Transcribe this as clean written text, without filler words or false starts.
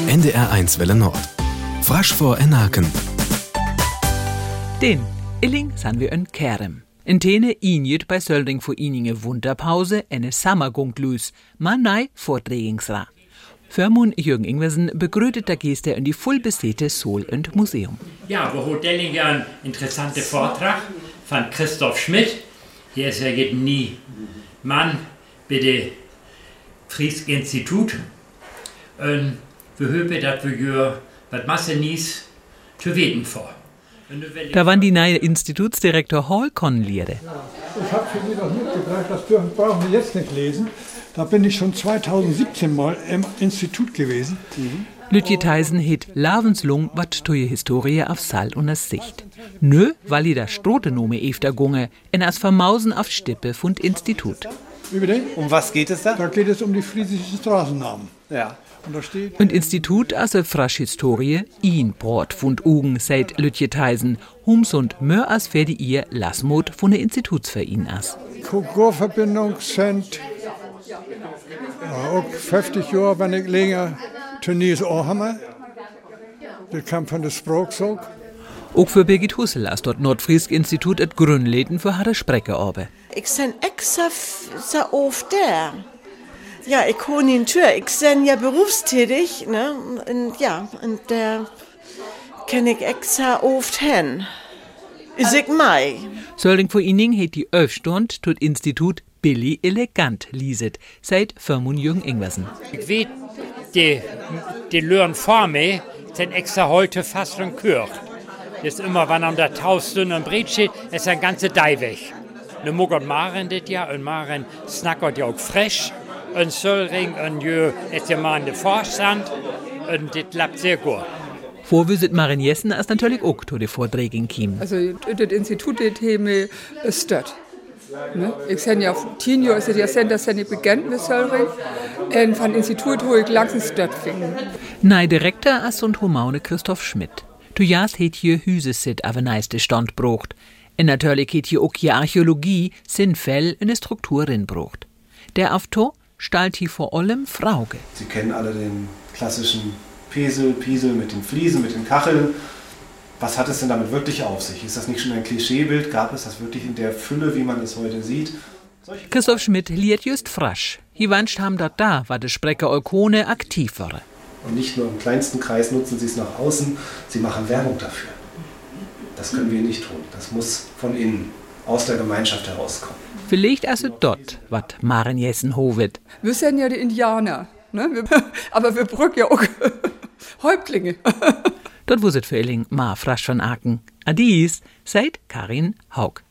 NDR1 Welle Nord. Frasch vor Enaken. Den Illing san wir en Kerem. In Tene injet bei Söldring vor Ininge Wunderpause eine Sammergunglüs, man nei Vorträgingsra. Förmun Jürgen Ingwersen begrüßte der Gäste in die vollbesäte Sol- und Museum. Ja, wir haben einen interessanten Vortrag von Christoph Schmidt. Hier ist ja jeden nie Mann bei dem Friesk Institut. Und wir hören, dass wir was Masse nies zu weten vor. Da waren die neue Institutsdirektor Hall Konliere. Ich habe für Sie was mitgebracht, das brauchen wir jetzt nicht lesen. Da bin ich schon 2017 mal im Institut gewesen. Lütje Theisen het Lavenslung wat tuje Historie auf Sall und das Sicht. Nö, weil i da Strotenome efter gunge, en as Vermausen auf Stippe fund Institut. Über den? Um was geht es da? Da geht es um die friesischen Straßennamen. Ja. Und da steht... Und Institut as frasch Historie, ihn Brot fund Ugen, seit Lütje Theisen, hums und mör as ferde ihr Lasmod von der Institutsverein as. Kulturverbindung sind auch 50 Jahre, wenn ich länger Turniers auch habe. Das kam von der Sprachzug. Auch für Birgit Hussel as dort Nordfriesk Institut et Grünläden für Harre Sprecke. Ich bin extra so oft da. Ja, ich wohne in Tür. Ich bin ja berufstätig, ne? Und ja, und da kann ich extra oft hin. Ist ich mai. Söldring vor Ining het die Öfstund tut Institut Billy elegant lieset, seit Förmun Jürgen Ingwersen. Ich weiß, die Löhren vor mir sind extra heute fast schon kürcht. Das ist immer, wenn am der Tausend und Brett steht, ist ein ganze Dei weg. Ne muggert Maren dit ja, und Maren snackert ja auch frisch. Und Söldring und jö ist ja mal in der Vorstand. Und das klappt sehr gut. Vorwüset Maren Jessen ist natürlich auch zu den Vorträgen gekommen. Also, das Institut, das Thema ist das. Ne? Ich bin ja auf 10 Jahre, ist ja sen, dass ich begann mit Söldring. Und von Institut, wo ich langsam das fing. Nei Direktor ist und Homaune Christoph Schmidt. Du jas het hier Hüsesit aber neiste Stand brucht. Und natürlich het hier auch die Archäologie, Sinnfell in der Strukturin brucht. Der Afto stalt hier vor allem Frauge. Sie kennen alle den klassischen Piesel mit den Fliesen, mit den Kacheln. Was hat es denn damit wirklich auf sich? Ist das nicht schon ein Klischeebild? Gab es das wirklich in der Fülle, wie man es heute sieht? Christoph Schmidt liert just frasch. Hier wanscht ham dat da, war de Sprecher Eukone aktiv war. Und nicht nur im kleinsten Kreis nutzen sie es nach außen, sie machen Werbung dafür. Das können wir nicht tun. Das muss von innen, aus der Gemeinschaft herauskommen. Vielleicht also dort, wat Maren Jessen hovet. Wir sind ja die Indianer, ne? Aber wir brücken ja auch Häuptlinge. Dort wuset für Illing ma frasch von Aken. Adis, seit Karin Haug.